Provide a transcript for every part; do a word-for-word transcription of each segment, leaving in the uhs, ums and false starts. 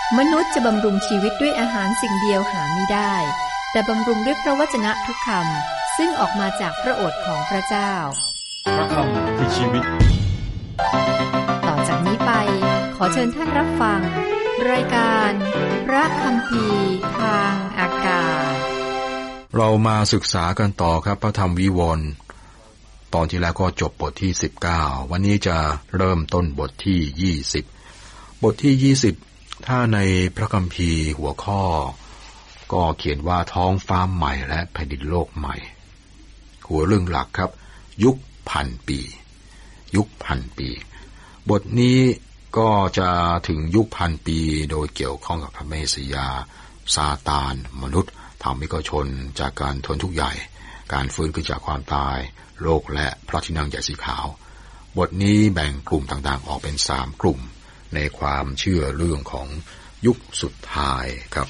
มนุษย์จะบำรุงชีวิตด้วยอาหารสิ่งเดียวหาไม่ได้แต่บำรุงด้วยพระวจนะทุกคำซึ่งออกมาจากพระโอษฐ์ของพระเจ้าพระคำคือชีวิตต่อจากนี้ไปขอเชิญท่านรับฟังรายการพระคัมภีร์ทางอากาศเรามาศึกษากันต่อครับพระธรรมวิวรณ์ตอนที่แล้วก็จบบทที่สิบเก้าวันนี้จะเริ่มต้นบทที่ยี่สิบบทที่ยี่สิบถ้าในพระคัมภีร์หัวข้อก็เขียนว่าท้องฟ้าใหม่และแผ่นดินโลกใหม่หัวเรื่องหลักครับยุคพันปียุคพันปีบทนี้ก็จะถึงยุคพันปีโดยเกี่ยวข้องกับพระเมสสิยาซาตานมนุษย์ธรรมิกชนจากการทนทุกข์ใหญ่การฟื้นขึ้นจากความตายโลกและพระที่นั่งใหญ่สีขาวบทนี้แบ่งกลุ่มต่างๆออกเป็นสามกลุ่มในความเชื่อเรื่องของยุคสุดท้ายครับ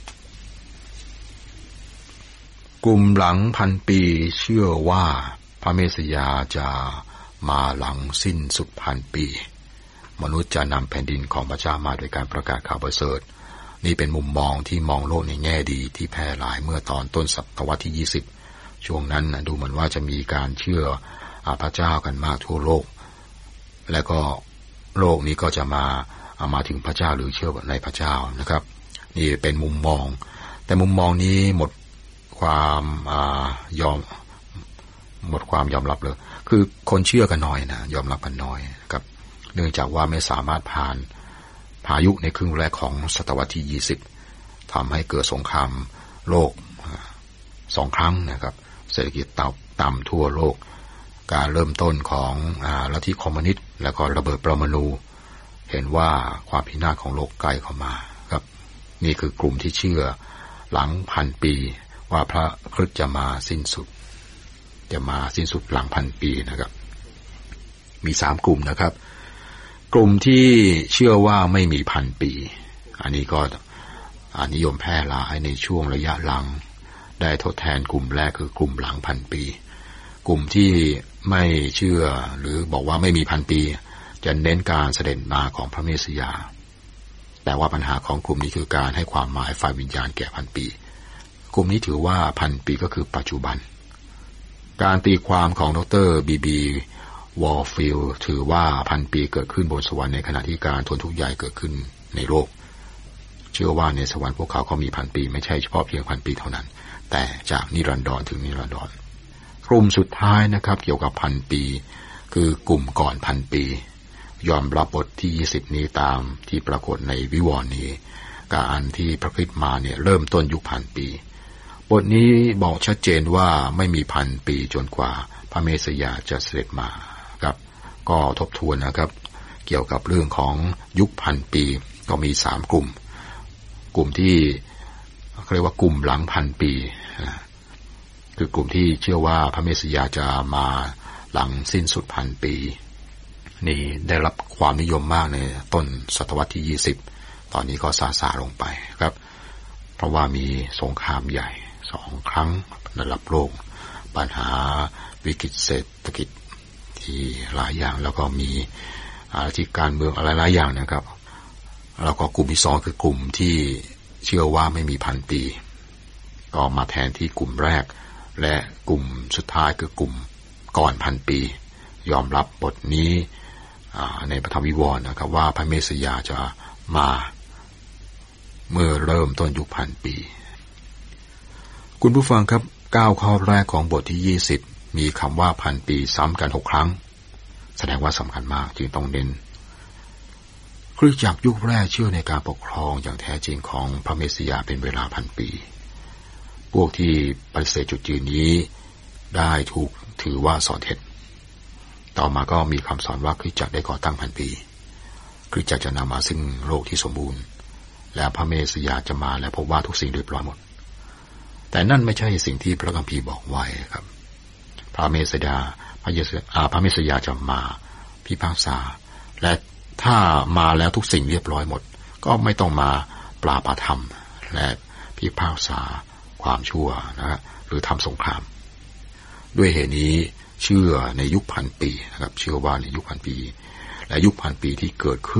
กลุ่มหลังพันปีเชื่อว่าพระเมสสิยาจะมาหลังสิ้นสุดพันปีมนุษย์จะนำแผ่นดินของพระเจ้ามาโดยการประกาศข่าวประเสริฐนี่เป็นมุมมองที่มองโลกในแง่ดีที่แพร่หลายเมื่อตอนต้นศตวรรษที่ยี่สิบช่วงนั้นดูเหมือนว่าจะมีการเชื่อพระเจ้ากันมากทั่วโลกและก็โลกนี้ก็จะมามาถึงพระเจ้าหรือเชื่อในพระเจ้านะครับนี่เป็นมุมมองแต่มุมมองนี้หมดความยอมหมดความยอมรับเลยคือคนเชื่อกันน้อยนะยอมรับกันน้อยครับเนื่องจากว่าไม่สามารถผ่านพายุในครึ่งแรกของศตวรรษที่ยี่สิบทำให้เกิดสงครามโลกสองครั้งนะครับเศรษฐกิจตกต่ำทั่วโลกการเริ่มต้นของลัทธิคอมมิวนิสต์และก็ระเบิดปรมาณูเห็นว่าความพินาศของโลกใกล้เข้ามาครับนี่คือกลุ่มที่เชื่อหลังพันปีว่าพระคริสต์จะมาสิ้นสุดจะมาสิ้นสุดหลังพันปีนะครับมีสามกลุ่มนะครับกลุ่มที่เชื่อว่าไม่มีพันปีอันนี้ก็นิยมแพร่หลายในช่วงระยะหลังได้ทดแทนกลุ่มแรกคือกลุ่มหลังพันปีกลุ่มที่ไม่เชื่อหรือบอกว่าไม่มีพันปีจะเน้นการเสด็จมาของพระเมสสิยาแต่ว่าปัญหาของกลุ่มนี้คือการให้ความหมายฝ่ายวิญญาณแก่พันปีกลุ่มนี้ถือว่าพันปีก็คือปัจจุบันการตีความของดรบีบีวอลฟิลถือว่าพันปีเกิดขึ้นบนสวรรค์ในขณะที่การทนทุกข์ใหญ่เกิดขึ้นในโลกเชื่อว่าในสวรรค์พวกเขาก็มีพันปีไม่ใช่เฉพาะเพียงพันปีเท่านั้นแต่จากนิรันดรถึงนิรันดรกลุ่มสุดท้ายนะครับเกี่ยวกับพันปีคือกลุ่มก่อนพันปียอมรับบทที่ยี่สิบนี้ตามที่ปรากฏในวิวรณ์นี้การที่พระคริสต์มาเนี่ยเริ่มต้นยุคพันปีบทนี้บอกชัดเจนว่าไม่มีพันปีจนกว่าพระเมสสิยาจะเสด็จมาครับก็ทบทวนนะครับเกี่ยวกับเรื่องของยุคพันปีก็มีสามกลุ่มกลุ่มที่เรียกว่ากลุ่มหลังพันปีคือกลุ่มที่เชื่อว่าพระเมสสิยาจะมาหลังสิ้นสุดพันปีนี่ได้รับความนิยมมากในต้นศตวรรษที่ยี่สิบตอนนี้ก็ซาซาลงไปครับเพราะว่ามีสงครามใหญ่สองครั้งระดับโลกปัญหาวิกฤตเศรษฐกิจที่หลายอย่างแล้วก็มีอาชีพการเมืองอะไรหลายอย่างนะครับแล้วก็กลุ่มที่สองคือกลุ่มที่เชื่อว่าไม่มีพันปีก็มาแทนที่กลุ่มแรกและกลุ่มสุดท้ายคือกลุ่มก่อนพันปียอมรับบทนี้ในพระธรรมวิวรณ์นะครับว่าพระเมสสิยาจะมาเมื่อเริ่มต้นยุคพันปีคุณผู้ฟังครับเก้าข้อแรกของบทที่ยี่สิบมีคำว่าพันปีซ้ำกันหกครั้งแสดงว่าสำคัญมากจึงต้องเน้นคริสตจักรยุคแรกเชื่อในการปกครองอย่างแท้จริงของพระเมสสิยาเป็นเวลาพันปีพวกที่ปฏิเสธจุดยืนนี้ได้ถูกถือว่าสอนเท็จต่อมาก็มีคำสอนว่าคริสตจักรได้ก่อตั้งพันปีคริสตจักรจะนำมาซึ่งโลกที่สมบูรณ์และพระเมสสิยาจะมาและพบว่าทุกสิ่งเรียบร้อยหมดแต่นั่นไม่ใช่สิ่งที่พระคัมภีร์บอกไว้ครับพระเมสสิยาพระเยซูอาพระเมสสิยาจะมาพิพากษาและถ้ามาแล้วทุกสิ่งเรียบร้อยหมดก็ไม่ต้องมาปราบอาธรรมและพิพากษาความชั่วนะหรือทำสงครามด้วยเหตุนี้เชื่อในยุคพันปีนะครับเชื่อว่าในยุคพันปีและยุคพันปีที่เกิดขึ้น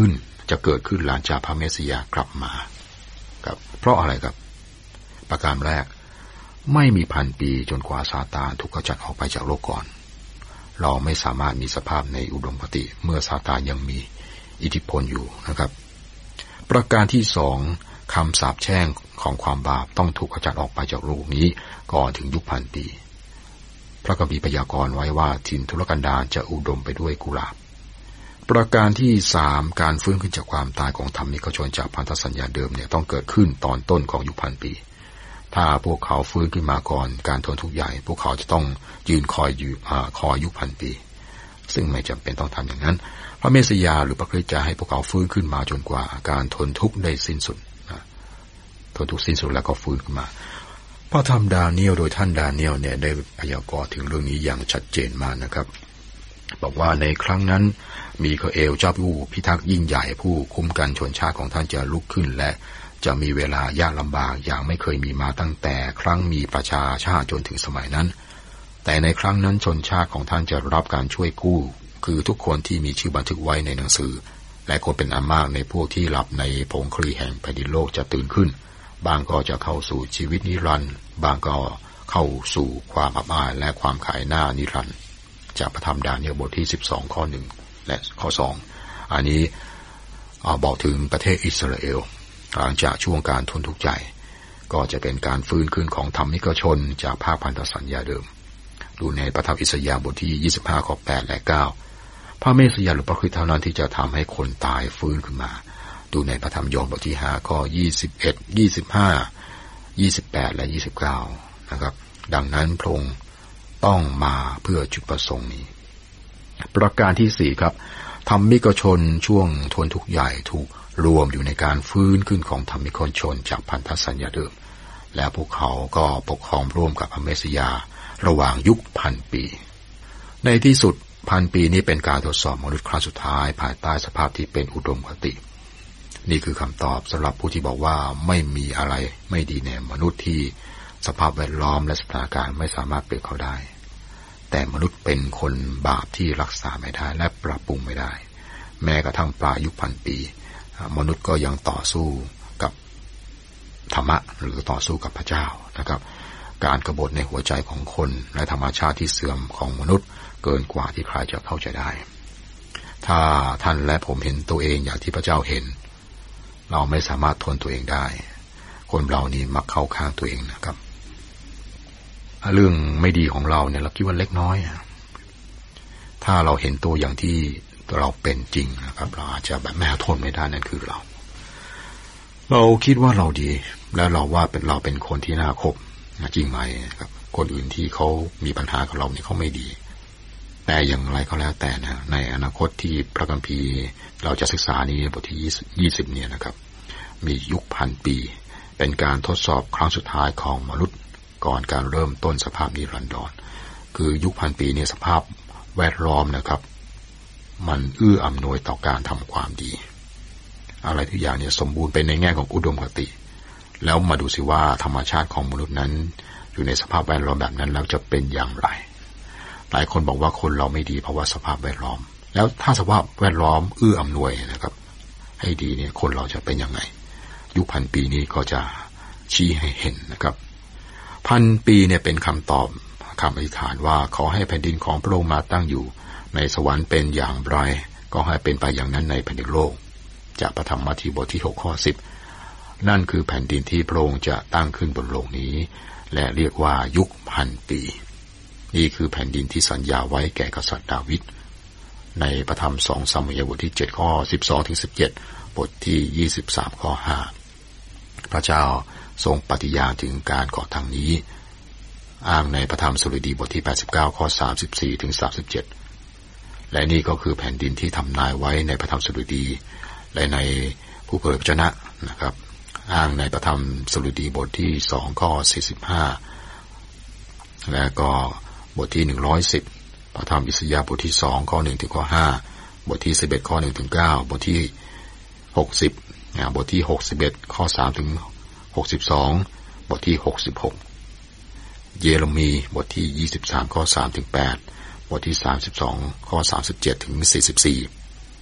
จะเกิดขึ้นหลังจากพระเมสสิยากลับมาครับเพราะอะไรครับประการแรกไม่มีพันปีจนกว่าซาตานถูกกำจัดออกไปจากโลกก่อนเราไม่สามารถมีสภาพในอุดมคติเมื่อซาตานยังมีอิทธิพลอยู่นะครับประการที่สองคำสาปแช่งของความบาปต้องถูกกำจัดออกไปจากโลกนี้ก่อนถึงยุคพันปีพระคัมภีร์พยากรณ์ไว้ว่าถิ่นทุรกันดารจะอุดมไปด้วยกุหลาบประการที่สามการฟื้นขึ้นจากความตายของธรรมิกชนจากพันธสัญญาเดิมเนี่ยต้องเกิดขึ้นตอนต้นของยุคพันปีถ้าพวกเขาฟื้นขึ้นมาก่อนการทนทุกข์ใหญ่พวกเขาจะต้องยืนคอยอยู่คอยยุคพันปีซึ่งไม่จำเป็นต้องทำอย่างนั้นพระเมสสิยาหรือพระคริสต์จะให้พวกเขาฟื้นขึ้นมาจนกว่าการทนทุกข์ได้สิ้นสุดทนทุกข์สิ้นสุดแล้วก็ฟื้นขึ้นมาพระธรรมดาเนียลโดยท่านดาเนียลเนี่ยได้พยากรณ์ถึงเรื่องนี้อย่างชัดเจนมากนะครับบอกว่าในครั้งนั้นมีคาเอลเจ้าผู้พิทักษ์ยิ่งใหญ่ผู้คุ้มกันชนชาติของท่านจะลุกขึ้นและจะมีเวลายากลำบากอย่างไม่เคยมีมาตั้งแต่ครั้งมีประชาชาติจนถึงสมัยนั้นแต่ในครั้งนั้นชนชาติของท่านจะรับการช่วยกู้คือทุกคนที่มีชื่อบันทึกไว้ในหนังสือและคนเป็นอันมากในพวกที่หลับในผงคลีแห่งแผ่นดินโลกจะตื่นขึ้นบางก็จะเข้าสู่ชีวิตนิรันดร์บางก็เข้าสู่ความอับอายและความขายหน้านิรันดร์จากพระธรรมดาเนียลบทที่สิบสองข้อหนึ่งและข้อสองอันนี้บอกถึงประเทศอิสราเอลหลังจากช่วงการทนทุกข์ใจก็จะเป็นการฟื้นขึ้นของธรรมิกชนจากภาคพันธสัญญาเดิมดูในพระธรรมอิสยาห์บทที่ยี่สิบห้าข้อแปดและเก้าพระเมสสิยาหรือพระคริสต์เท่านั้นที่จะทำให้คนตายฟื้นขึ้นมาดูในพระธรรมยอห์นบทที่ห้าข้อยี่สิบเอ็ด ยี่สิบห้า ยี่สิบแปดและยี่สิบเก้านะครับดังนั้นพระองค์ต้องมาเพื่อจุดประสงค์นี้ประการที่สี่ครับธรรมิกชนช่วงทนทุกข์ใหญ่ถูกรวมอยู่ในการฟื้นขึ้นของธรรมิกชนจากพันธสัญญาเดิมและพวกเขาก็ปกครองร่วมกับพระเมสสิยาระหว่างยุคพันปีในที่สุดพันปีนี้เป็นการทดสอบมนุษย์ครั้งสุดท้ายภายใต้สภาพที่เป็นอุดมคตินี่คือคำตอบสำหรับผู้ที่บอกว่าไม่มีอะไรไม่ดีในมนุษย์ที่สภาพแวดล้อมและสถานการณ์ไม่สามารถเปลี่ยนเขาได้แต่มนุษย์เป็นคนบาปที่รักษาไม่ได้และปรับปรุงไม่ได้แม้กระทั่งปลายยุคพันปีมนุษย์ก็ยังต่อสู้กับธรรมะหรือต่อสู้กับพระเจ้านะครับการกบฏในหัวใจของคนและธรรมชาติที่เสื่อมของมนุษย์เกินกว่าที่ใครจะเข้าใจได้ถ้าท่านและผมเห็นตัวเองอย่างที่พระเจ้าเห็นเราไม่สามารถทนตัวเองได้คนเรานี่มักเข้าข้างตัวเองนะครับเรื่องไม่ดีของเราเนี่ยเราคิดว่าเล็กน้อยถ้าเราเห็นตัวอย่างที่เราเป็นจริงนะครับเราอาจจะแบบแม้ทนไม่ได้นั่นคือเราเราคิดว่าเราดีแล้วเราว่าเป็นเราเป็นคนที่น่าคบจริงไหมครับคนอื่นที่เขามีปัญหากับเราเนี่ยเขาไม่ดีแต่อย่างไรก็แล้วแต่นะในอนาคตที่พระคัมภีร์เราจะศึกษานี้บทที่ยี่สิบเนี่ยนะครับมียุคพันปีเป็นการทดสอบครั้งสุดท้ายของมนุษย์ก่อนการเริ่มต้นสภาพนิรันดรคือยุคพันปีเนี่ยสภาพแวดล้อมนะครับมันเอื้ออำนวยต่อการทำความดีอะไรทุกอย่างเนี่ยสมบูรณ์เป็นในแง่ของอุดมคติแล้วมาดูสิว่าธรรมชาติของมนุษย์นั้นอยู่ในสภาพแวดล้อมแบบนั้นแล้วจะเป็นอย่างไรหลายคนบอกว่าคนเราไม่ดีเพราะว่าสภาพแวดล้อมแล้วถ้าสภาพแวดล้อมเอื้ออำนวยนะครับให้ดีเนี่ยคนเราจะเป็นยังไงยุคพันปีนี้ก็จะชี้ให้เห็นนะครับพันปีเนี่ยเป็นคำตอบคำอธิษฐานว่าขอให้แผ่นดินของพระองค์มาตั้งอยู่ในสวรรค์เป็นอย่างไรก็ให้เป็นไปอย่างนั้นในแผ่นดินโลกจากพระธรรมมัทธิวบทที่หกข้อสิบนั่นคือแผ่นดินที่พระองค์จะตั้งขึ้นบนโลกนี้และเรียกว่ายุคพันปีนี่คือแผ่นดินที่สัญญาไว้แก่กษัตริย์ดาวิดในพระธรรมสองซามูเอลบทที่เจ็ดข้อสิบสองถึงสิบเจ็ดบทที่ยี่สิบสามข้อห้าพระเจ้าทรงปฏิญาณถึงการก่อทางนี้อ้างในพระธรรมสดุดีบทที่แปดสิบเก้าข้อสามสิบสี่ถึงสามสิบเจ็ดและนี่ก็คือแผ่นดินที่ทำนายไว้ในพระธรรมสดุดีและในผู้เผยพระชนะนะครับอ้างในพระธรรมสดุดีบทที่สองข้อสี่สิบห้าและก็บทที่หนึ่งร้อยสิบพระธรรมอิสยาห์บทที่สองข้อหนึ่งถึงข้อห้าบทที่สิบเอ็ดข้อหนึ่งถึงเก้าบทที่หกสิบบทที่หกสิบเอ็ดข้อสามถึงหกสิบสองบทที่หกสิบหกเยเรมีบทที่ยี่สิบสามข้อสามถึงแปดบทที่สามสิบสองข้อสามสิบเจ็ดถึงสี่สิบสี่เอ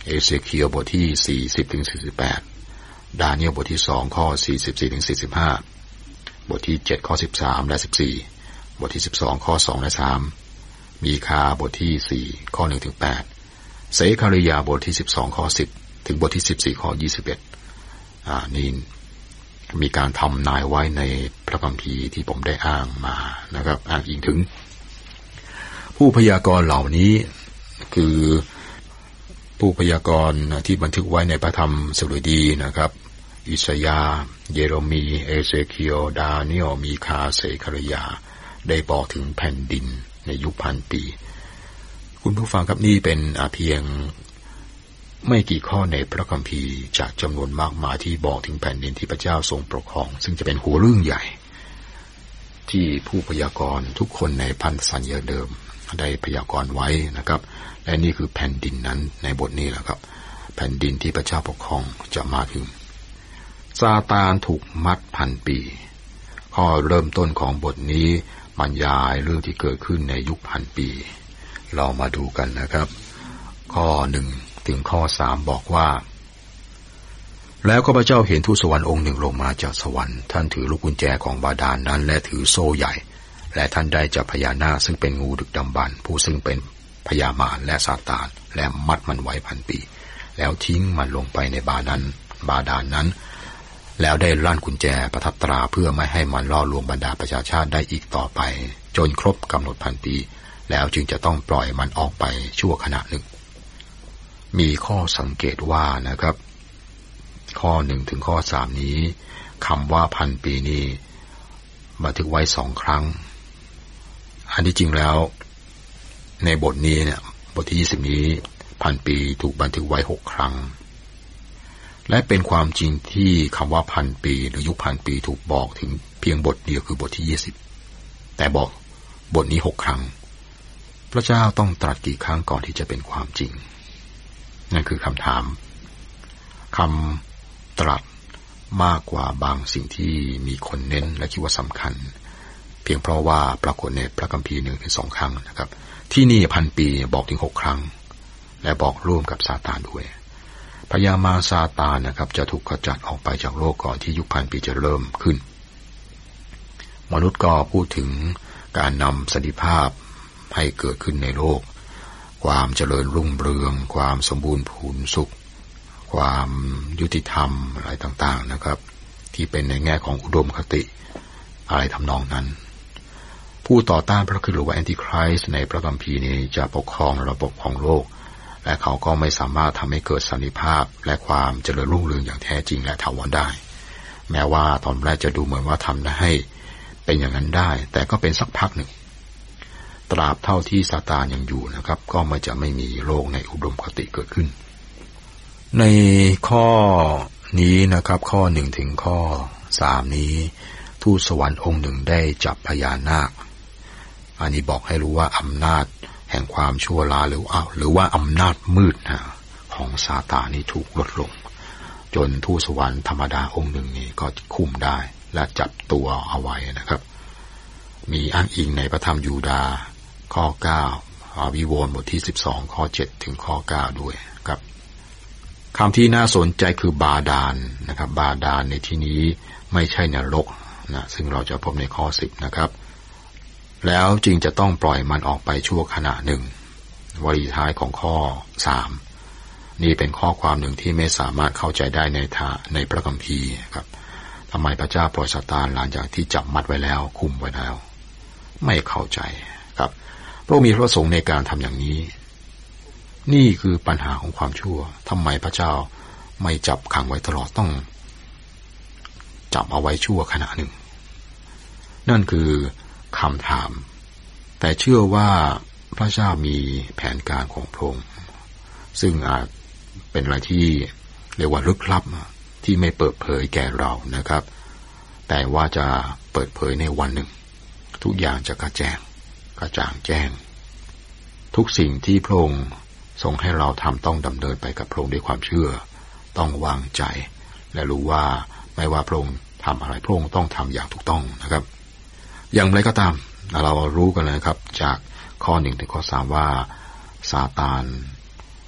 เอเซเคียลบทที่สี่สิบถึงสี่สิบแปดดาเนียลบทที่สองข้อสี่สิบสี่ถึงสี่สิบห้าบทที่เจ็ดข้อสิบสามและสิบสี่บทที่สิบสองข้อสองและสามมีคาบทที่สี่ข้อหนึ่งถึงแปดเสคาริยาบทที่สิบสองข้อสิบถึงบทที่สิบสี่ข้อยี่สิบเอ็ดอ่านี่มีการทำนายไว้ในพระคัมภีร์ที่ผมได้อ้างมานะครับอ้างอิงถึงผู้พยากรณ์เหล่านี้คือผู้พยากรณ์ที่บันทึกไว้ในพระธรรมสดุดีนะครับอิสยาห์เยเรมีเอเซเคียลดาเนียลมีคาเสคาริยาได้บอกถึงแผ่นดินในยุคพันปีคุณผู้ฟังครับนี่เป็นเพียงไม่กี่ข้อในพระคัมภีร์จากจำนวนมากมายที่บอกถึงแผ่นดินที่พระเจ้าทรงปกครองซึ่งจะเป็นหัวเรื่องใหญ่ที่ผู้พยากรณ์ทุกคนในพันธสัญญาเดิมได้พยากรณ์ไว้นะครับและนี่คือแผ่นดินนั้นในบทนี้แหละครับแผ่นดินที่พระเจ้าปกครองจะมาถึงซาตานถูกมัดพันปีข้อเริ่มต้นของบทนี้บรรยายเรื่องที่เกิดขึ้นในยุคพันปีเรามาดูกันนะครับข้อหนึ่งถึงข้อสามบอกว่าแล้วข้าพเจ้าเห็นทูตสวรรค์องค์หนึ่งลงมาจากสวรรค์ท่านถือลูกกุญแจของบาดาล น, นั้นและถือโซ่ใหญ่และท่านได้จับพญานาคซึ่งเป็นงูดึกดำบรรพ์ผู้ซึ่งเป็นพญามารและซาตานและมัดมันไว้พันปีแล้วทิ้งมันลงไปในบาดาลบาดาล น, นั้นแล้วได้ลั่นกุญแจประทับตราเพื่อไม่ให้มันล่อลวงบรรดาประชาชาติได้อีกต่อไปจนครบกำหนดพันปีแล้วจึงจะต้องปล่อยมันออกไปชั่วขณะหนึ่งมีข้อสังเกตว่านะครับข้อหนึ่งถึงข้อสามนี้คำว่าพันปีนี้บันทึกไว้สองครั้งอันที่จริงแล้วในบทนี้เนี่ยบทที่ยี่สิบนี้พันปีถูกบันทึกไว้หกครั้งและเป็นความจริงที่คำว่าพันปีหรือยุคพันปีถูกบอกถึงเพียงบทเดียวคือบทที่ยี่สิบแต่บอกบทนี้หกครั้งพระเจ้าต้องตรัสกี่ครั้งก่อนที่จะเป็นความจริงนั่นคือคำถามคำตรัสมากกว่าบางสิ่งที่มีคนเน้นและคิดว่าสำคัญเพียงเพราะว่าปรากฏในพระคัมภีร์หนึ่งถึงสองครั้งนะครับที่นี่พันปีบอกถึงหกครั้งและบอกร่วมกับซาตานด้วยพญามารซาตานนะครับจะถูกขจัดออกไปจากโลกก่อนที่ยุคพันปีจะเริ่มขึ้นมนุษย์ก็พูดถึงการนำสันติภาพให้เกิดขึ้นในโลกความเจริญรุ่งเรืองความสมบูรณ์ผุนสุขความยุติธรรมอะไรต่างๆนะครับที่เป็นในแง่ของอุดมคติอะไรทำนองนั้นผู้ต่อต้านพระคริสต์หรือว่าแอนติไครสต์ในพระคัมภีร์นี้จะปกครองระบบของโลกและเขาก็ไม่สามารถทำให้เกิดสันติภาพและความเจริญรุ่งเรืองอย่างแท้จริงและถาวรได้แม้ว่าตอนแรกจะดูเหมือนว่าทำให้เป็นอย่างนั้นได้แต่ก็เป็นสักพักหนึ่งตราบเท่าที่ซาตานยังอยู่นะครับก็ไม่จะไม่มีโลกในอุดมคติเกิดขึ้นในข้อนี้นะครับข้อหนึ่งถึงข้อสามนี้ทูตสวรรค์องค์หนึ่งได้จับพญานาคอันนี้บอกให้รู้ว่าอำนาจแห่งความชั่วร้ายหรือว่าหรือว่าอำนาจมืดนะของซาตานนี่ถูกลดลงจนทูตสวรรค์ธรรมดาองค์หนึ่งนี่ก็คุมได้และจับตัวเอาไว้นะครับมีอ้างอิงในพระธรรมยูดาห์ข้อเก้าวิวรณ์บทที่สิบสองข้อเจ็ดถึงข้อเก้าด้วยครับคำที่น่าสนใจคือบาดาลนะครับบาดาลในที่นี้ไม่ใช่นรกนะซึ่งเราจะพบในข้อสิบนะครับแล้วจึงจะต้องปล่อยมันออกไปชั่วขณะหนึ่งวลีท้ายของข้อสามนี่เป็นข้อความหนึ่งที่ไม่สามารถเข้าใจได้ในทาในพระคัมภีร์ครับทำไมพระเจ้าปล่อยซาตานหลังจากที่จับมัดไว้แล้วคุมไว้แล้วไม่เข้าใจครับพระองค์มีพระประสงค์ในการทำอย่างนี้นี่คือปัญหาของความชั่วทำไมพระเจ้าไม่จับขังไว้ตลอดต้องจับเอาไว้ชั่วขณะหนึ่งนั่นคือคำถามแต่เชื่อว่าพระเจ้ามีแผนการของพระองค์ซึ่งอาจเป็นอะไรที่เรียกว่าลึกลับที่ไม่เปิดเผยแก่เรานะครับแต่ว่าจะเปิดเผยในวันหนึ่งทุกอย่างจะกระแจ้งกระจ่างแจ้งทุกสิ่งที่พระองค์ทรงให้เราทำต้องดำเนินไปกับพระองค์ด้วยความเชื่อต้องวางใจและรู้ว่าไม่ว่าพระองค์ทำอะไรพระองค์ต้องทำอย่างถูกต้องนะครับอย่างไรก็ตามเรารู้กันเลยครับจากข้อหนึ่งถึงข้อสามว่าซาตาน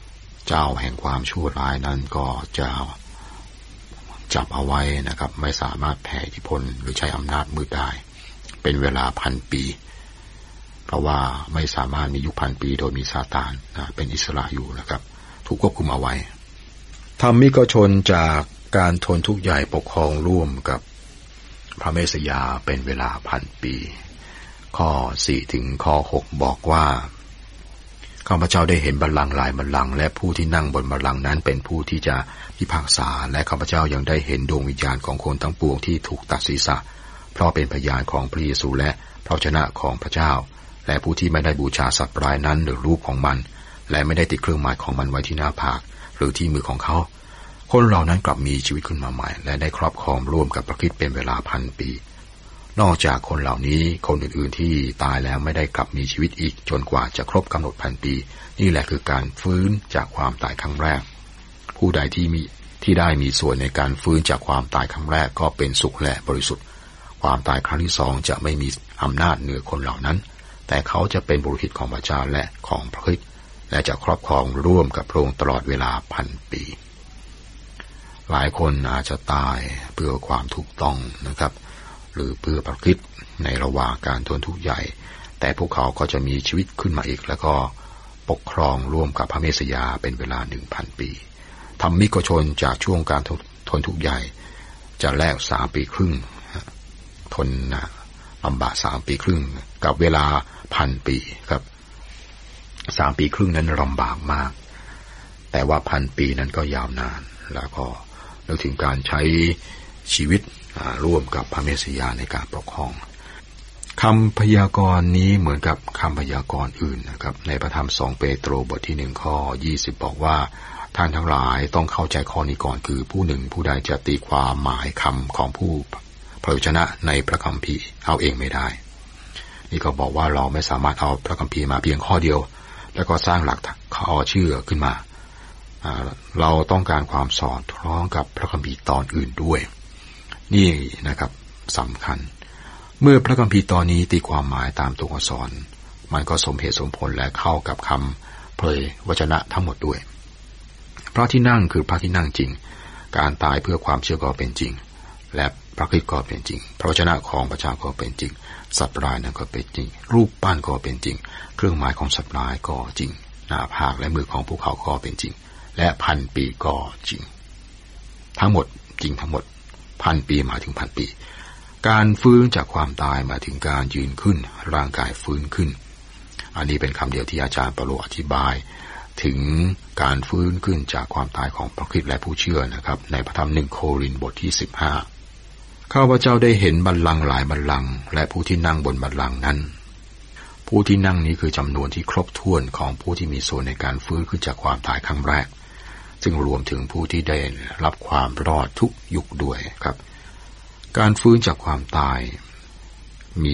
เจ้าแห่งความชั่วร้ายนั้นก็จะจับเอาไว้นะครับไม่สามารถแผ่อิทธิพลหรือใช้อำนาจมืดได้เป็นเวลาพันปีเพราะว่าไม่สามารถมียุคพันปีโดยมีซาตานนะเป็นอิสระอยู่นะครับถูกควบคุมเอาไว้ธรรมิกชนจากการทนทุกข์ใหญ่ปกครองร่วมกับพระเมสสยาเป็นเวลาพันปีข้อสี่ถึงข้อหกบอกว่าข้าพเจ้าได้เห็นบัลลังก์หลายบัลลังก์และผู้ที่นั่งบนบัลลังก์นั้นเป็นผู้ที่จะพิพากษาและข้าพเจ้ายังได้เห็นดวงวิญญาณของคนทั้งปวงที่ถูกตัดศีรษะเพราะเป็นพยานของพระเยซูและพระวจนะของพระเจ้าและผู้ที่ไม่ได้บูชาสัตว์ร้ายนั้นหรือรูปของมันและไม่ได้ติดเครื่องหมายของมันไว้ที่หน้าผากหรือที่มือของเขาคนเหล่านั้นกลับมีชีวิตขึ้นมาใหม่และได้ครอบครองร่วมกับพระคริสต์เป็นเวลาพันปีนอกจากคนเหล่านี้คนอื่นๆที่ตายแล้วไม่ได้กลับมีชีวิตอีกจนกว่าจะครบกำหนดพันปีนี่แหละคือการฟื้นจากความตายครั้งแรกผู้ใดที่มีที่ได้มีส่วนในการฟื้นจากความตายครั้งแรกก็เป็นสุขและบริสุทธิ์ความตายครั้งที่สองจะไม่มีอำนาจเหนือคนเหล่านั้นแต่เขาจะเป็นบุตรธิดของพระเจ้าและของพระคริสต์และจะครอบครองร่วมกับพระองค์ตลอดเวลาพันปีหลายคนอาจจะตายเพื่อความถูกต้องนะครับหรือเพื่อพระคริสต์ในระหว่างการทนทุกข์ใหญ่แต่พวกเขาก็จะมีชีวิตขึ้นมาอีกแล้วก็ปกครองร่วมกับพระเมสสยาเป็นเวลา หนึ่งพัน ปีธรรมิกชนจากช่วงการทนทุกข์ใหญ่จะแลกสามปีครึ่งทนลำบากสามปีครึ่งกับเวลาพันปีครับสามปีครึ่งนั้นลำบากมากแต่ว่าพันปีนั้นก็ยาวนานแล้วก็นึกถึงการใช้ชีวิตร่วมกับพระเมสสยาในการปกครองคำพยากรณ์นี้เหมือนกับคำพยากรณ์อื่นนะครับในพระธรรมสองเปโตรบทที่หนึ่งข้อยี่สิบบอกว่าท่านทั้งหลายต้องเข้าใจข้อนี้ก่อนคือผู้หนึ่งผู้ใดจะตีความหมายคำของผู้พระวจนะในพระคัมภีร์เอาเองไม่ได้นี่ก็บอกว่าเราไม่สามารถเอาพระคัมภีร์มาเพียงข้อเดียวแล้วก็สร้างหลักข้อเชื่อขึ้นมาเราต้องการความสอดคล้องกับพระคัมภีร์ตอนอื่นด้วยนี่นะครับสำคัญเมื่อพระคัมภีร์ตอนนี้ตีความหมายตามตัวอักษรมันก็สมเหตุสมผลและเข้ากับคำเผยวจนะทั้งหมดด้วยพระที่นั่งคือพระที่นั่งจริงการตายเพื่อความเชื่อก็เป็นจริงและพระคริสต์ก็เป็นจริงพระวจนะของพระเจ้าก็เป็นจริงสัตว์ร้ายนั้นก็เป็นจริงรูปปั้นก็เป็นจริงเครื่องหมายของสัตว์ร้ายก็จริงหน้าผากและมือของพวกเขาก็เป็นจริงและพันปีก็จริงทั้งหมดจริงทั้งหมดพันปีหมายถึงพันปีการฟื้นจากความตายหมายถึงการยืนขึ้นร่างกายฟื้นขึ้นอันนี้เป็นคำเดียวที่อาจารย์เปโลอธิบายถึงการฟื้นขึ้นจากความตายของพระคริสต์และผู้เชื่อนะครับในพระธรรมหนึ่งโครินธ์บทที่สิบห้าข้าพเจ้าได้เห็นบัลลังก์หลายบัลลังก์และผู้ที่นั่งบนบัลลังก์นั้นผู้ที่นั่งนี้คือจำนวนที่ครบถ้วนของผู้ที่มีส่วนในการฟื้นขึ้นจากความตายครั้งแรกซึ่งรวมถึงผู้ที่ได้รับความรอดทุกยุคด้วยครับการฟื้นจากความตายมี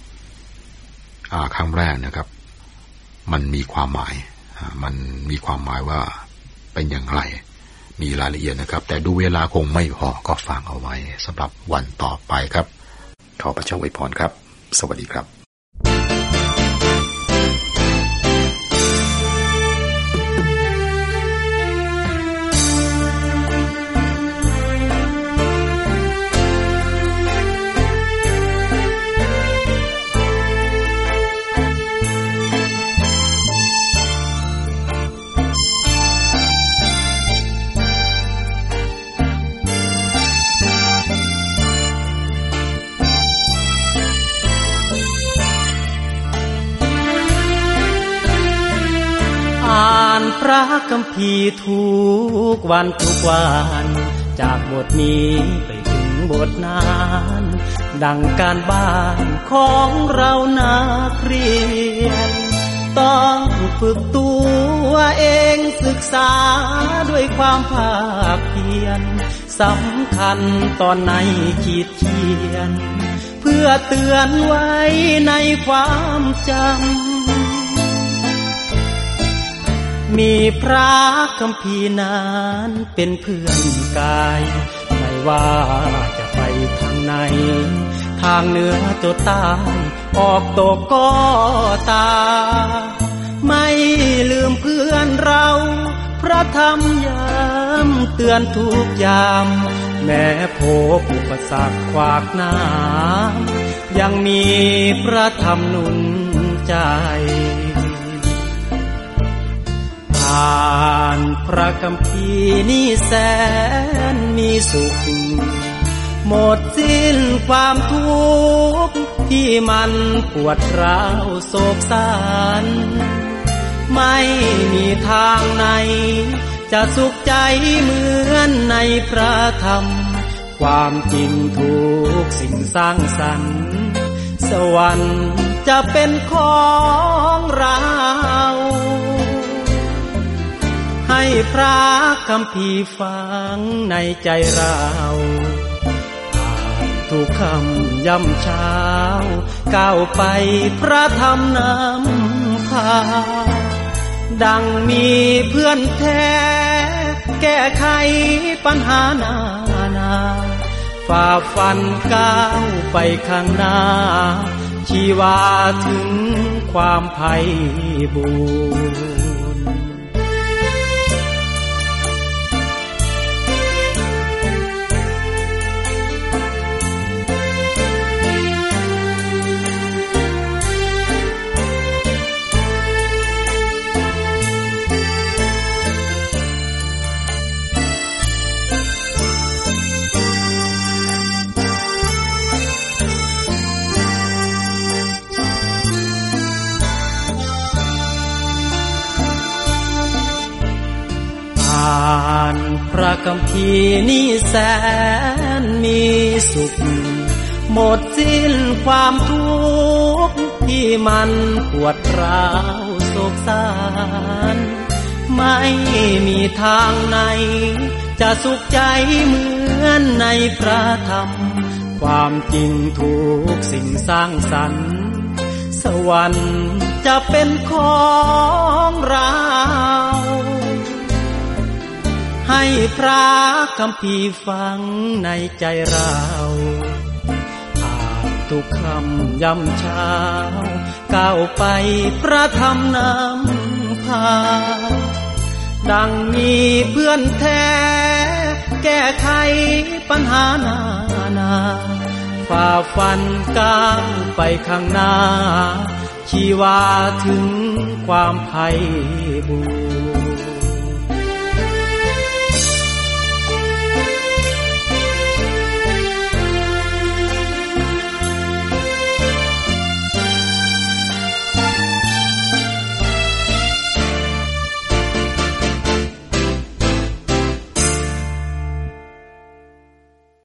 ครั้งแรกนะครับมันมีความหมายมันมีความหมายว่าเป็นอย่างไรมีรายละเอียดนะครับแต่ดูเวลาคงไม่พอก็ฝากเอาไว้สำหรับวันต่อไปครับขอพระเจ้าอวยพรครับสวัสดีครับพระคัมภีร์ทุกวันทุกวันจากบทนี้ไปถึงบทนั้นดังการบ้านของเรานักเรียนต้องฝึกตัวเองศึกษาด้วยความภาคเพียรสำคัญตอนในขีดเขียนเพื่อเตือนไว้ในความจำมีพระคัมภีร์นั้นเป็นเพื่อนกายไม่ว่าจะไปทางไหนทางเหนือจดใต้ออกตกก็ตามไม่ลืมเพื่อนเราเพระธรรมย้ำเตือนทุกยามแม้พบอุปสรรคขวากหน้ายังมีพระธรรมหนุนใจอ่านพระคัมภีร์นี่แสนมีสุขหมดสิ้นความทุกข์ที่มันปวดร้าวโศกสารไม่มีทางไหนจะสุขใจเหมือนในพระธรรมความจริงทุกสิ่งสร้างสรรค์สวรรค์จะเป็นของเราให้พระคัมภีร์ฟังในใจเราอ่านทุกคำย่ำเช้าก้าวไปพระธรรมนำพาดังมีเพื่อนแท้แก้ไขปัญหานานาฝ่าฟันก้าวไปข้างหน้าชีวาถึงความไพบูรณ์พระคัมภีร์นี่แสนมีสุขหมดสิ้นความทุกข์ที่มันปวดร้าวโศกสารไม่มีทางไหนจะสุขใจเหมือนในพระธรรมความจริงทุกสิ่งสร้างสรรค์สวรรค์จะเป็นของเราให้พระคัมภีร์ฟังในใจเราอ่านทุกคำย่ำเช้าก้าวไปพระธรรมนำพาดังมีเพื่อนแท้แก้ไขปัญหานานาฝ่าฟันก้าวไปข้างหน้าชีวาถึงความไพบูรณ์